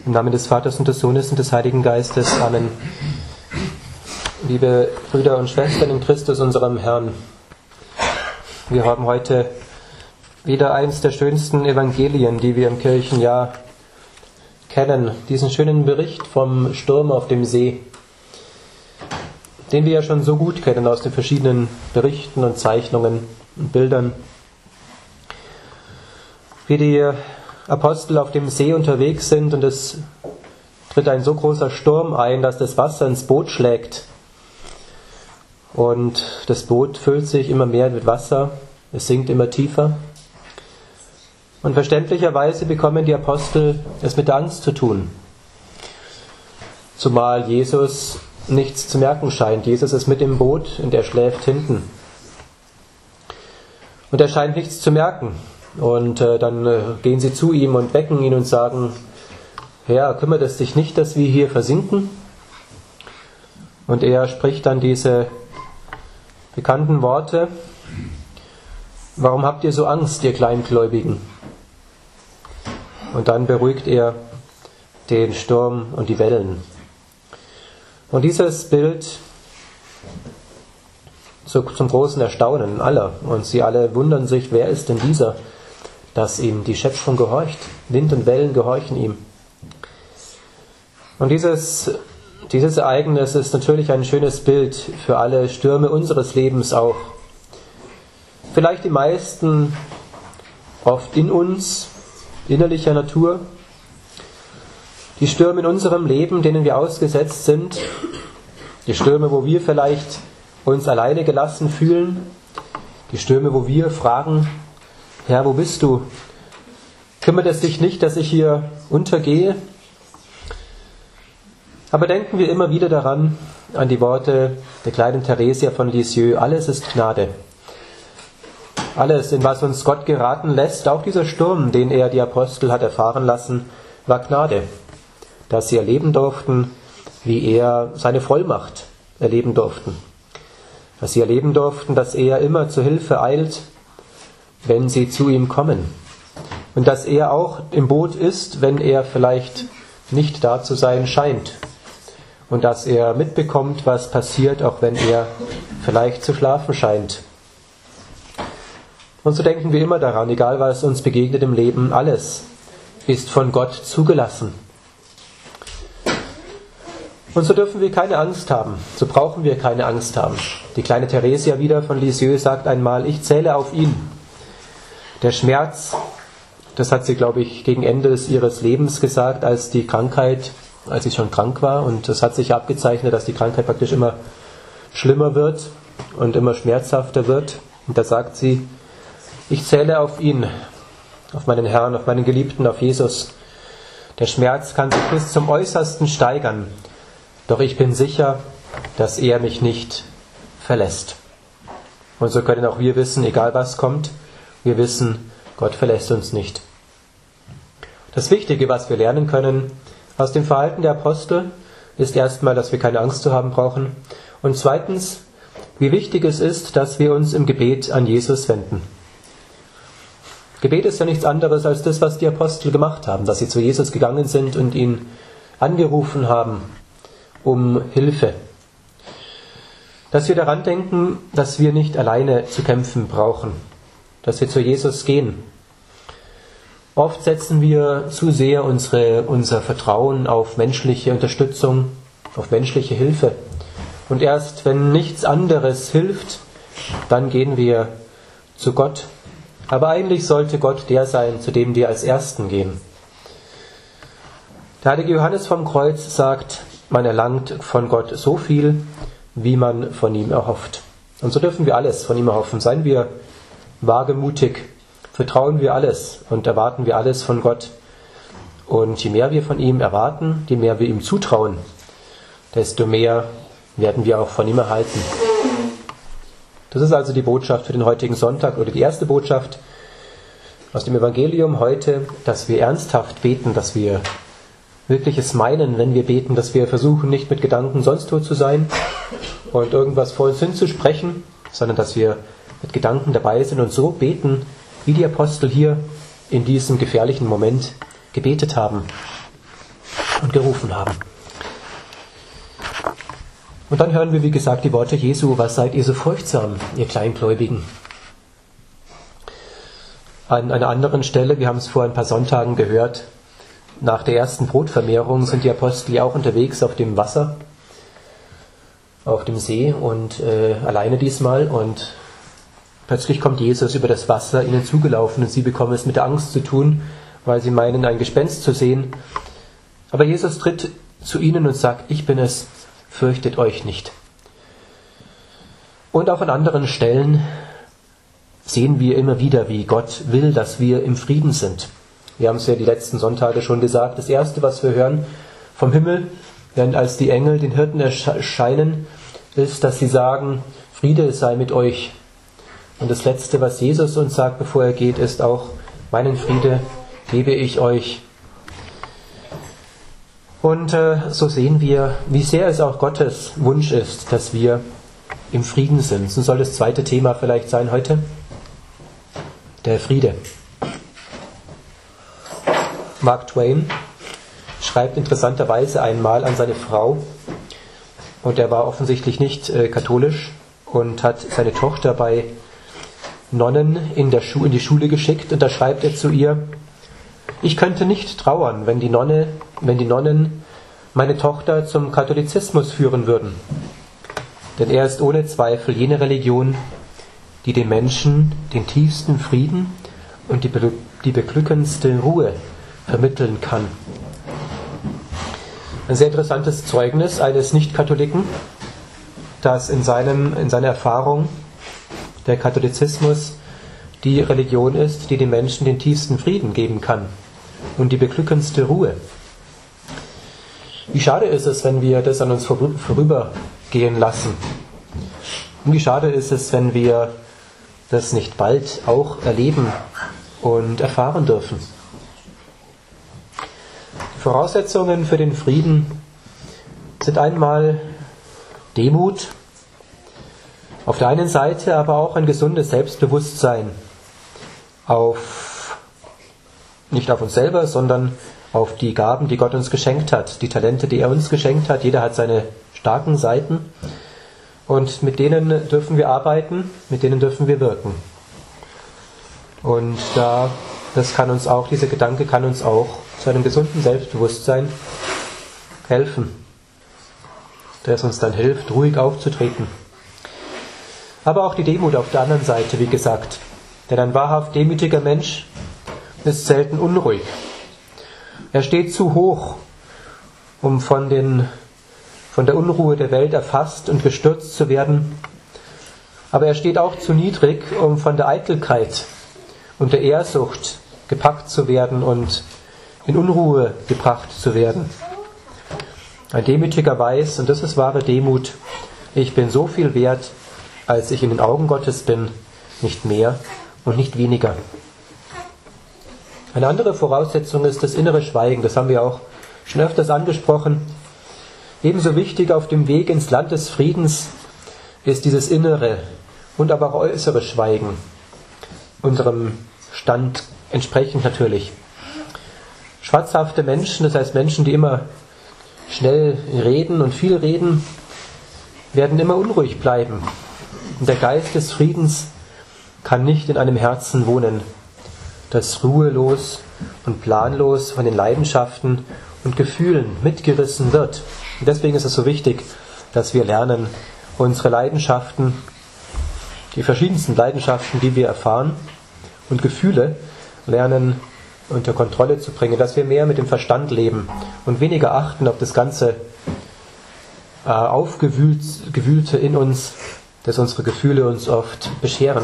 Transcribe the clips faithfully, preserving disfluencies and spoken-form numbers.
Im Namen des Vaters und des Sohnes und des Heiligen Geistes. Amen. Liebe Brüder und Schwestern in Christus, unserem Herrn, wir haben heute wieder eins der schönsten Evangelien, die wir im Kirchenjahr kennen. Diesen schönen Bericht vom Sturm auf dem See, den wir ja schon so gut kennen aus den verschiedenen Berichten und Zeichnungen und Bildern. Wie die Apostel auf dem See unterwegs sind und es tritt ein so großer Sturm ein, dass das Wasser ins Boot schlägt. Und das Boot füllt sich immer mehr mit Wasser, es sinkt immer tiefer. Und verständlicherweise bekommen die Apostel es mit der Angst zu tun. Zumal Jesus nichts zu merken scheint. Jesus ist mit im Boot und er schläft hinten. Und er scheint nichts zu merken. Und äh, dann äh, gehen sie zu ihm und wecken ihn und sagen: Herr, kümmert es dich nicht, dass wir hier versinken? Und er spricht dann diese bekannten Worte: Warum habt ihr so Angst, ihr Kleingläubigen? Und dann beruhigt er den Sturm und die Wellen. Und dieses Bild so zum großen Erstaunen aller. Und sie alle wundern sich, wer ist denn dieser, dass ihm die Schöpfung gehorcht. Wind und Wellen gehorchen ihm. Und dieses, dieses Ereignis ist natürlich ein schönes Bild für alle Stürme unseres Lebens auch. Vielleicht die meisten oft in uns, innerlicher Natur. Die Stürme in unserem Leben, denen wir ausgesetzt sind. Die Stürme, wo wir vielleicht uns alleine gelassen fühlen. Die Stürme, wo wir fragen: Herr, wo bist du? Kümmert es dich nicht, dass ich hier untergehe? Aber denken wir immer wieder daran, an die Worte der kleinen Theresia von Lisieux: Alles ist Gnade. Alles, in was uns Gott geraten lässt, auch dieser Sturm, den er die Apostel hat erfahren lassen, war Gnade. Dass sie erleben durften, wie er seine Vollmacht erleben durften. Dass sie erleben durften, dass er immer zur Hilfe eilt, wenn sie zu ihm kommen. Und dass er auch im Boot ist, wenn er vielleicht nicht da zu sein scheint. Und dass er mitbekommt, was passiert, auch wenn er vielleicht zu schlafen scheint. Und so denken wir immer daran, egal was uns begegnet im Leben, alles ist von Gott zugelassen. Und so dürfen wir keine Angst haben, so brauchen wir keine Angst haben. Die kleine Theresia wieder von Lisieux sagt einmal: Ich zähle auf ihn. Der Schmerz, das hat sie, glaube ich, gegen Ende ihres Lebens gesagt, als die Krankheit, als sie schon krank war. Und es hat sich abgezeichnet, dass die Krankheit praktisch immer schlimmer wird und immer schmerzhafter wird. Und da sagt sie: Ich zähle auf ihn, auf meinen Herrn, auf meinen Geliebten, auf Jesus. Der Schmerz kann sich bis zum Äußersten steigern. Doch ich bin sicher, dass er mich nicht verlässt. Und so können auch wir wissen, egal was kommt, wir wissen, Gott verlässt uns nicht. Das Wichtige, was wir lernen können aus dem Verhalten der Apostel, ist erstmal, dass wir keine Angst zu haben brauchen. Und zweitens, wie wichtig es ist, dass wir uns im Gebet an Jesus wenden. Gebet ist ja nichts anderes als das, was die Apostel gemacht haben, dass sie zu Jesus gegangen sind und ihn angerufen haben um Hilfe. Dass wir daran denken, dass wir nicht alleine zu kämpfen brauchen, dass wir zu Jesus gehen. Oft setzen wir zu sehr unsere, unser Vertrauen auf menschliche Unterstützung, auf menschliche Hilfe. Und erst wenn nichts anderes hilft, dann gehen wir zu Gott. Aber eigentlich sollte Gott der sein, zu dem wir als Ersten gehen. Der heilige Johannes vom Kreuz sagt: Man erlangt von Gott so viel, wie man von ihm erhofft. Und so dürfen wir alles von ihm erhoffen. Seien wir wagemutig, vertrauen wir alles und erwarten wir alles von Gott. Und je mehr wir von ihm erwarten, je mehr wir ihm zutrauen, desto mehr werden wir auch von ihm erhalten. Das ist also die Botschaft für den heutigen Sonntag oder die erste Botschaft aus dem Evangelium heute, dass wir ernsthaft beten, dass wir wirklich es meinen, wenn wir beten, dass wir versuchen, nicht mit Gedanken sonst wo zu sein und irgendwas vor uns hinzusprechen, sondern dass wir mit Gedanken dabei sind und so beten, wie die Apostel hier in diesem gefährlichen Moment gebetet haben. und gerufen haben. Und dann hören wir, wie gesagt, die Worte Jesu: Was seid ihr so furchtsam, ihr Kleingläubigen? An einer anderen Stelle, wir haben es vor ein paar Sonntagen gehört, nach der ersten Brotvermehrung sind die Apostel ja auch unterwegs auf dem Wasser, auf dem See und äh, alleine diesmal, und plötzlich kommt Jesus über das Wasser ihnen zugelaufen und sie bekommen es mit der Angst zu tun, weil sie meinen, ein Gespenst zu sehen. Aber Jesus tritt zu ihnen und sagt: Ich bin es, fürchtet euch nicht. Und auch an anderen Stellen sehen wir immer wieder, wie Gott will, dass wir im Frieden sind. Wir haben es ja die letzten Sonntage schon gesagt. Das Erste, was wir hören vom Himmel, während als die Engel den Hirten erscheinen, ist, dass sie sagen: Friede sei mit euch. Und das Letzte, was Jesus uns sagt, bevor er geht, ist auch: Meinen Friede gebe ich euch. Und äh, so sehen wir, wie sehr es auch Gottes Wunsch ist, dass wir im Frieden sind. So soll das zweite Thema vielleicht sein heute: der Friede. Mark Twain schreibt interessanterweise einmal an seine Frau, und er war offensichtlich nicht äh, katholisch und hat seine Tochter bei Nonnen in, der Schu- in die Schule geschickt, und da schreibt er zu ihr: Ich könnte nicht trauern, wenn die, Nonne, wenn die Nonnen meine Tochter zum Katholizismus führen würden. Denn er ist ohne Zweifel jene Religion, die den Menschen den tiefsten Frieden und die, be- die beglückendste Ruhe vermitteln kann. Ein sehr interessantes Zeugnis eines Nicht-Katholiken, dass in, seinem, in seiner Erfahrung der Katholizismus die Religion ist, die den Menschen den tiefsten Frieden geben kann und die beglückendste Ruhe. Wie schade ist es, wenn wir das an uns vorübergehen lassen. Und wie schade ist es, wenn wir das nicht bald auch erleben und erfahren dürfen. Die Voraussetzungen für den Frieden sind einmal Demut, auf der einen Seite aber auch ein gesundes Selbstbewusstsein auf, nicht auf uns selber, sondern auf die Gaben, die Gott uns geschenkt hat, die Talente, die er uns geschenkt hat. Jeder hat seine starken Seiten, und mit denen dürfen wir arbeiten, mit denen dürfen wir wirken. Und da, das kann uns auch, dieser Gedanke kann uns auch zu einem gesunden Selbstbewusstsein helfen, das uns dann hilft, ruhig aufzutreten. Aber auch die Demut auf der anderen Seite, wie gesagt. Denn ein wahrhaft demütiger Mensch ist selten unruhig. Er steht zu hoch, um von, den, von der Unruhe der Welt erfasst und gestürzt zu werden. Aber er steht auch zu niedrig, um von der Eitelkeit und der Ehrsucht gepackt zu werden und in Unruhe gebracht zu werden. Ein Demütiger weiß, und das ist wahre Demut: Ich bin so viel wert, als ich in den Augen Gottes bin, nicht mehr und nicht weniger. Eine andere Voraussetzung ist das innere Schweigen. Das haben wir auch schon öfters angesprochen. Ebenso wichtig auf dem Weg ins Land des Friedens ist dieses innere und aber auch äußere Schweigen, unserem Stand entsprechend natürlich. Schwatzhafte Menschen, das heißt Menschen, die immer schnell reden und viel reden, werden immer unruhig bleiben. Und der Geist des Friedens kann nicht in einem Herzen wohnen, das ruhelos und planlos von den Leidenschaften und Gefühlen mitgerissen wird. Und deswegen ist es so wichtig, dass wir lernen, unsere Leidenschaften, die verschiedensten Leidenschaften, die wir erfahren, und Gefühle lernen unter Kontrolle zu bringen, dass wir mehr mit dem Verstand leben und weniger achten auf das ganze äh, Aufgewühlte in uns, das unsere Gefühle uns oft bescheren.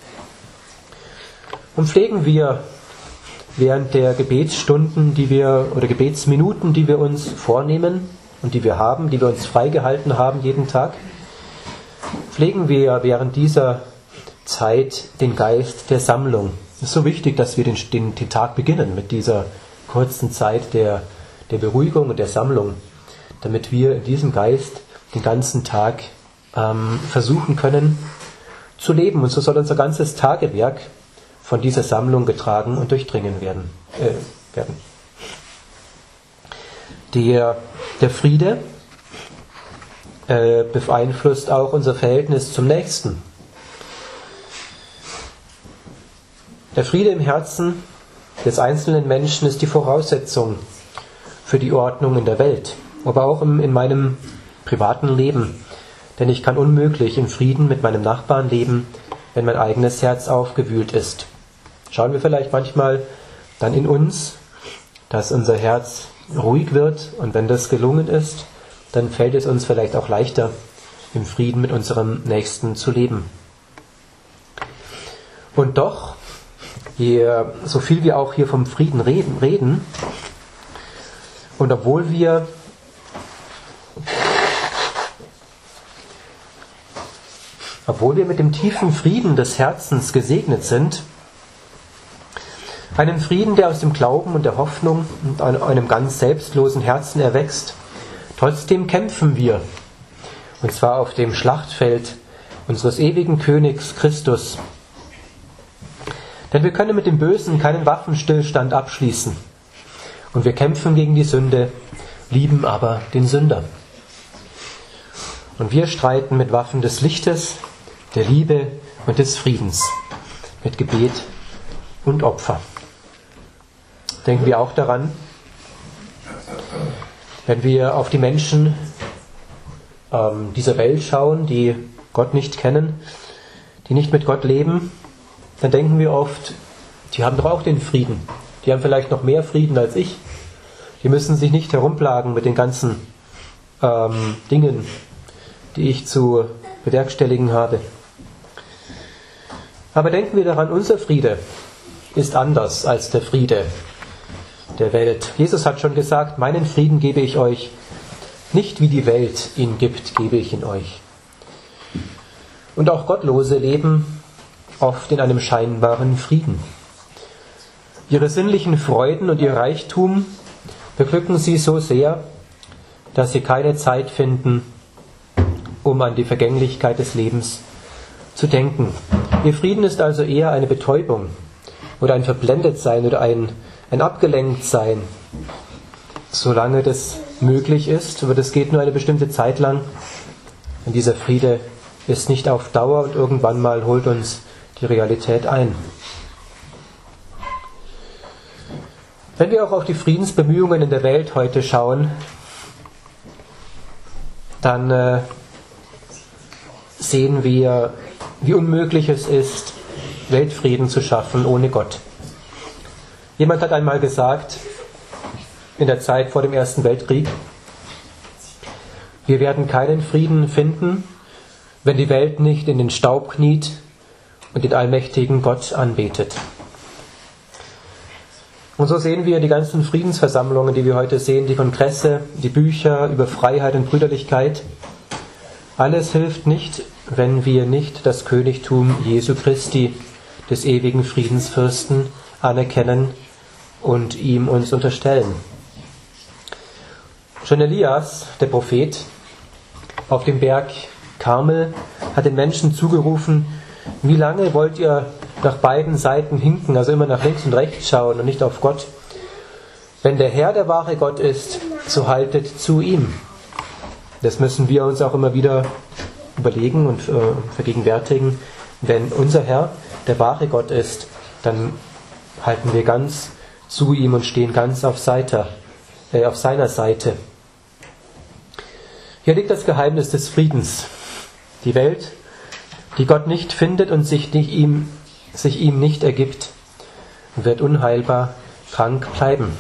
Und pflegen wir während der Gebetsstunden, die wir, oder Gebetsminuten, die wir uns vornehmen und die wir haben, die wir uns freigehalten haben jeden Tag, pflegen wir während dieser Zeit den Geist der Sammlung. Es ist so wichtig, dass wir den, den, den Tag beginnen mit dieser kurzen Zeit der, der Beruhigung und der Sammlung, damit wir in diesem Geist den ganzen Tag ähm, versuchen können zu leben. Und so soll unser ganzes Tagewerk von dieser Sammlung getragen und durchdringen werden. Äh, werden. Der, der Friede äh, beeinflusst auch unser Verhältnis zum Nächsten. Der Friede im Herzen des einzelnen Menschen ist die Voraussetzung für die Ordnung in der Welt, aber auch im, in meinem privaten Leben. Denn ich kann unmöglich im Frieden mit meinem Nachbarn leben, wenn mein eigenes Herz aufgewühlt ist. Schauen wir vielleicht manchmal dann in uns, dass unser Herz ruhig wird, und wenn das gelungen ist, dann fällt es uns vielleicht auch leichter, im Frieden mit unserem Nächsten zu leben. Und doch, je, so viel wir auch hier vom Frieden reden, reden und obwohl wir obwohl wir mit dem tiefen Frieden des Herzens gesegnet sind, einen Frieden, der aus dem Glauben und der Hoffnung und einem ganz selbstlosen Herzen erwächst, trotzdem kämpfen wir, und zwar auf dem Schlachtfeld unseres ewigen Königs Christus. Denn wir können mit dem Bösen keinen Waffenstillstand abschließen, und wir kämpfen gegen die Sünde, lieben aber den Sünder. Und wir streiten mit Waffen des Lichtes, der Liebe und des Friedens, mit Gebet und Opfer. Denken wir auch daran, wenn wir auf die Menschen ähm, dieser Welt schauen, die Gott nicht kennen, die nicht mit Gott leben, dann denken wir oft, die haben doch auch den Frieden. Die haben vielleicht noch mehr Frieden als ich. Die müssen sich nicht herumplagen mit den ganzen ähm, Dingen, die ich zu bewerkstelligen habe. Aber denken wir daran, unser Friede ist anders als der Friede der Welt. Jesus hat schon gesagt, meinen Frieden gebe ich euch, nicht wie die Welt ihn gibt, gebe ich ihn euch. Und auch Gottlose leben oft in einem scheinbaren Frieden. Ihre sinnlichen Freuden und ihr Reichtum beglücken sie so sehr, dass sie keine Zeit finden, um an die Vergänglichkeit des Lebens zu denken. Ihr Frieden ist also eher eine Betäubung oder ein Verblendetsein oder ein, ein Abgelenktsein, solange das möglich ist, aber das geht nur eine bestimmte Zeit lang. Und dieser Friede ist nicht auf Dauer, und irgendwann mal holt uns die Realität ein. Wenn wir auch auf die Friedensbemühungen in der Welt heute schauen, dann äh, sehen wir, wie unmöglich es ist, Weltfrieden zu schaffen ohne Gott. Jemand hat einmal gesagt, in der Zeit vor dem Ersten Weltkrieg, wir werden keinen Frieden finden, wenn die Welt nicht in den Staub kniet und den allmächtigen Gott anbetet. Und so sehen wir die ganzen Friedensversammlungen, die wir heute sehen, die Kongresse, die Bücher über Freiheit und Brüderlichkeit. Alles hilft nicht, wenn wir nicht das Königtum Jesu Christi, des ewigen Friedensfürsten, anerkennen und ihm uns unterstellen. Schon Elias, der Prophet, auf dem Berg Karmel, hat den Menschen zugerufen, wie lange wollt ihr nach beiden Seiten hinken, also immer nach links und rechts schauen und nicht auf Gott? Wenn der Herr der wahre Gott ist, so haltet zu ihm. Das müssen wir uns auch immer wieder überlegen und äh, vergegenwärtigen. Wenn unser Herr der wahre Gott ist, dann halten wir ganz zu ihm und stehen ganz auf, Seite, äh, auf seiner Seite. Hier liegt das Geheimnis des Friedens. Die Welt, die Gott nicht findet und sich, nicht ihm, sich ihm nicht ergibt, wird unheilbar krank bleiben.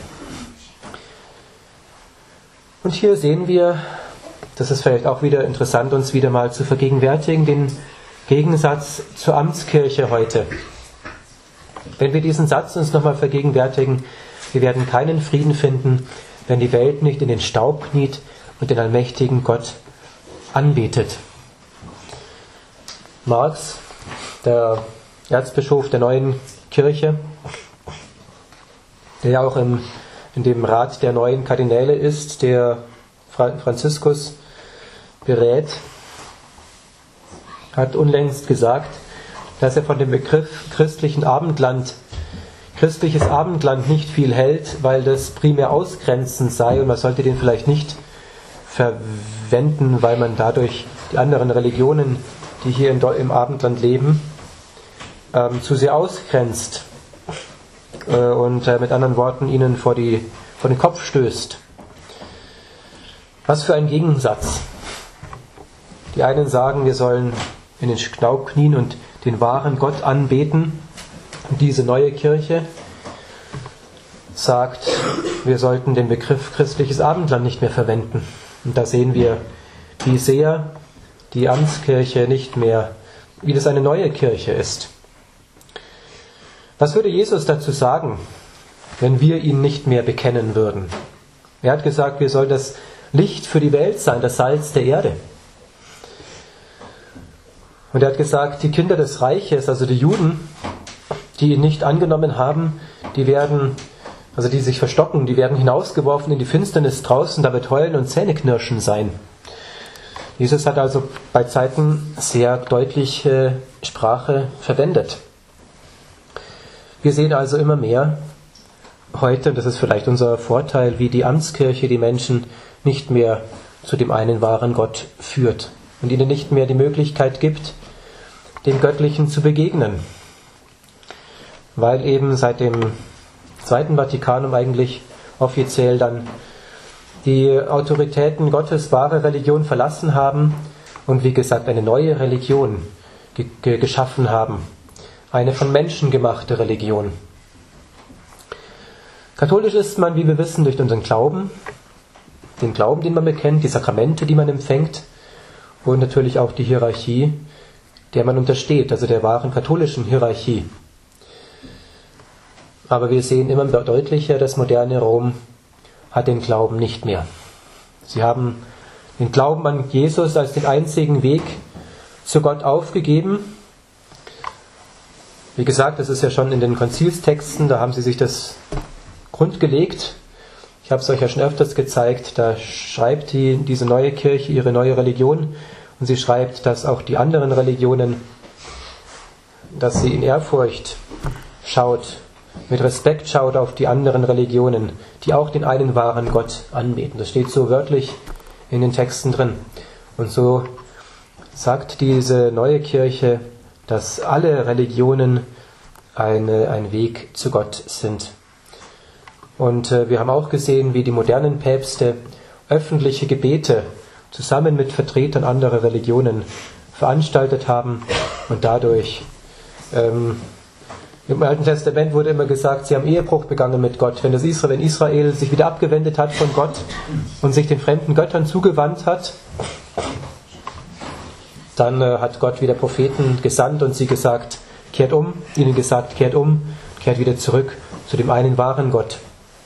Und hier sehen wir, das ist vielleicht auch wieder interessant, uns wieder mal zu vergegenwärtigen, den Gegensatz zur Amtskirche heute. Wenn wir diesen Satz uns nochmal vergegenwärtigen, wir werden keinen Frieden finden, wenn die Welt nicht in den Staub kniet und den allmächtigen Gott anbetet. Marx, der Erzbischof der neuen Kirche, der ja auch im, in dem Rat der neuen Kardinäle ist, der Franziskus berät, hat unlängst gesagt, dass er von dem Begriff christlichen Abendland christliches Abendland nicht viel hält, weil das primär ausgrenzend sei und man sollte den vielleicht nicht verwenden, weil man dadurch die anderen Religionen, die hier im Abendland leben, ähm, zu sehr ausgrenzt äh, und äh, mit anderen Worten ihnen vor, die, vor den Kopf stößt. Was für ein Gegensatz. Die einen sagen, wir sollen in den Staub knien und den wahren Gott anbeten. Und diese neue Kirche sagt, wir sollten den Begriff christliches Abendland nicht mehr verwenden. Und da sehen wir, wie sehr die Amtskirche nicht mehr, wie das eine neue Kirche ist. Was würde Jesus dazu sagen, wenn wir ihn nicht mehr bekennen würden? Er hat gesagt, wir sollen das Licht für die Welt sein, das Salz der Erde. Und er hat gesagt, die Kinder des Reiches, also die Juden, die ihn nicht angenommen haben, die werden, also die sich verstocken, die werden hinausgeworfen in die Finsternis draußen, da wird Heulen und Zähneknirschen sein. Jesus hat also bei Zeiten sehr deutliche Sprache verwendet. Wir sehen also immer mehr heute, und das ist vielleicht unser Vorteil, wie die Amtskirche die Menschen nicht mehr zu dem einen wahren Gott führt und ihnen nicht mehr die Möglichkeit gibt, dem Göttlichen zu begegnen. Weil eben seit dem Zweiten Vatikanum eigentlich offiziell dann die Autoritäten Gottes wahre Religion verlassen haben und wie gesagt eine neue Religion ge- ge- geschaffen haben. Eine von Menschen gemachte Religion. Katholisch ist man, wie wir wissen, durch unseren Glauben, den Glauben, den man bekennt, die Sakramente, die man empfängt und natürlich auch die Hierarchie, der man untersteht, also der wahren katholischen Hierarchie. Aber wir sehen immer deutlicher, das moderne Rom hat den Glauben nicht mehr. Sie haben den Glauben an Jesus als den einzigen Weg zu Gott aufgegeben. Wie gesagt, das ist ja schon in den Konzilstexten, da haben sie sich das grundgelegt. Ich habe es euch ja schon öfters gezeigt, da schreibt die, diese neue Kirche ihre neue Religion und sie schreibt, dass auch die anderen Religionen, dass sie in Ehrfurcht schaut, mit Respekt schaut auf die anderen Religionen, die auch den einen wahren Gott anbeten. Das steht so wörtlich in den Texten drin. Und so sagt diese neue Kirche, dass alle Religionen eine, ein Weg zu Gott sind. Und äh, wir haben auch gesehen, wie die modernen Päpste öffentliche Gebete zusammen mit Vertretern anderer Religionen veranstaltet haben und dadurch ähm, im Alten Testament wurde immer gesagt, sie haben Ehebruch begangen mit Gott. Wenn, das Israel, wenn Israel sich wieder abgewendet hat von Gott und sich den fremden Göttern zugewandt hat, dann äh, hat Gott wieder Propheten gesandt und sie gesagt, kehrt um, ihnen gesagt, kehrt um, kehrt wieder zurück zu dem einen wahren Gott.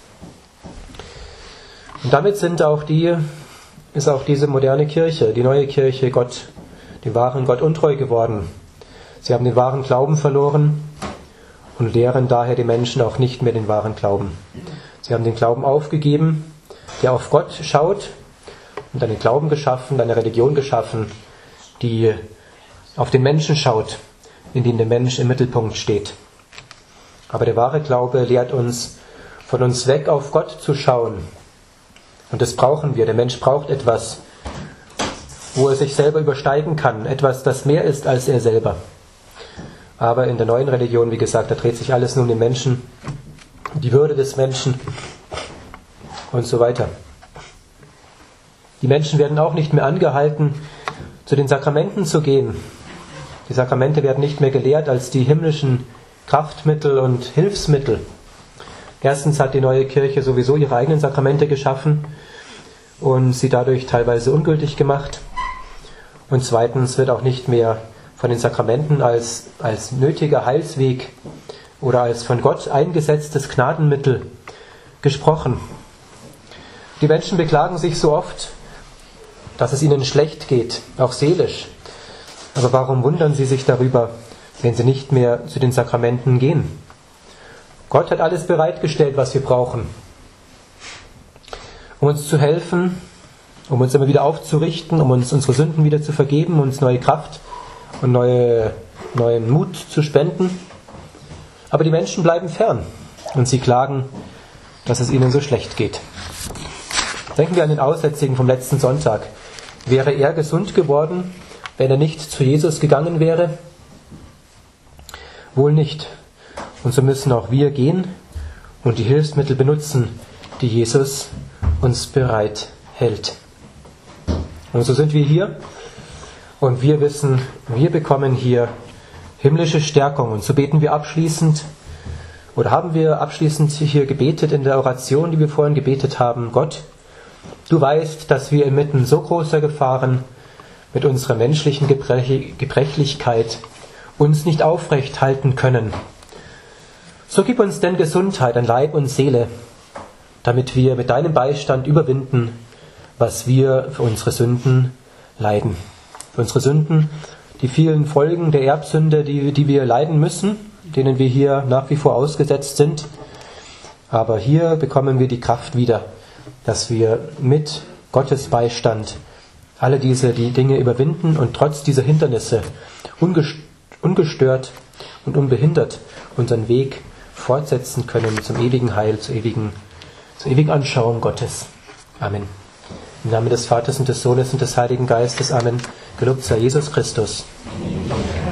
Und damit sind auch die, ist auch diese moderne Kirche, die neue Kirche, Gott, dem wahren Gott untreu geworden. Sie haben den wahren Glauben verloren und lehren daher die Menschen auch nicht mehr den wahren Glauben. Sie haben den Glauben aufgegeben, der auf Gott schaut und einen Glauben geschaffen, eine Religion geschaffen, die auf den Menschen schaut, in dem der Mensch im Mittelpunkt steht. Aber der wahre Glaube lehrt uns, von uns weg auf Gott zu schauen. Und das brauchen wir. Der Mensch braucht etwas, wo er sich selber übersteigen kann. Etwas, das mehr ist als er selber. Aber in der neuen Religion, wie gesagt, da dreht sich alles nur um den Menschen, die Würde des Menschen und so weiter. Die Menschen werden auch nicht mehr angehalten, zu den Sakramenten zu gehen. Die Sakramente werden nicht mehr gelehrt als die himmlischen Kraftmittel und Hilfsmittel. Erstens hat die neue Kirche sowieso ihre eigenen Sakramente geschaffen und sie dadurch teilweise ungültig gemacht. Und zweitens wird auch nicht mehr von den Sakramenten als, als nötiger Heilsweg oder als von Gott eingesetztes Gnadenmittel gesprochen. Die Menschen beklagen sich so oft, dass es ihnen schlecht geht, auch seelisch. Aber warum wundern sie sich darüber, wenn sie nicht mehr zu den Sakramenten gehen? Gott hat alles bereitgestellt, was wir brauchen, um uns zu helfen, um uns immer wieder aufzurichten, um uns unsere Sünden wieder zu vergeben, uns neue Kraft und neue, neuen Mut zu spenden. Aber die Menschen bleiben fern. und sie klagen, dass es ihnen so schlecht geht. Denken wir an den Aussätzigen vom letzten Sonntag. Wäre er gesund geworden, wenn er nicht zu Jesus gegangen wäre? Wohl nicht. Und so müssen auch wir gehen und die Hilfsmittel benutzen, die Jesus uns bereit hält. Und so sind wir hier und wir wissen, wir bekommen hier himmlische Stärkung. Und so beten wir abschließend, oder haben wir abschließend hier gebetet in der Oration, die wir vorhin gebetet haben: Gott, du weißt, dass wir inmitten so großer Gefahren mit unserer menschlichen Gebrech- Gebrechlichkeit uns nicht aufrecht halten können. So gib uns denn Gesundheit an Leib und Seele, damit wir mit deinem Beistand überwinden, was wir für unsere Sünden leiden. Für unsere Sünden, die vielen Folgen der Erbsünde, die, die wir leiden müssen, denen wir hier nach wie vor ausgesetzt sind. Aber hier bekommen wir die Kraft wieder, dass wir mit Gottes Beistand alle diese die Dinge überwinden und trotz dieser Hindernisse ungestört und unbehindert unseren Weg fortsetzen können zum ewigen Heil, zur ewigen, zur ewigen Anschauung Gottes. Amen. Im Namen des Vaters und des Sohnes und des Heiligen Geistes. Amen. Gelobt sei Jesus Christus. Amen.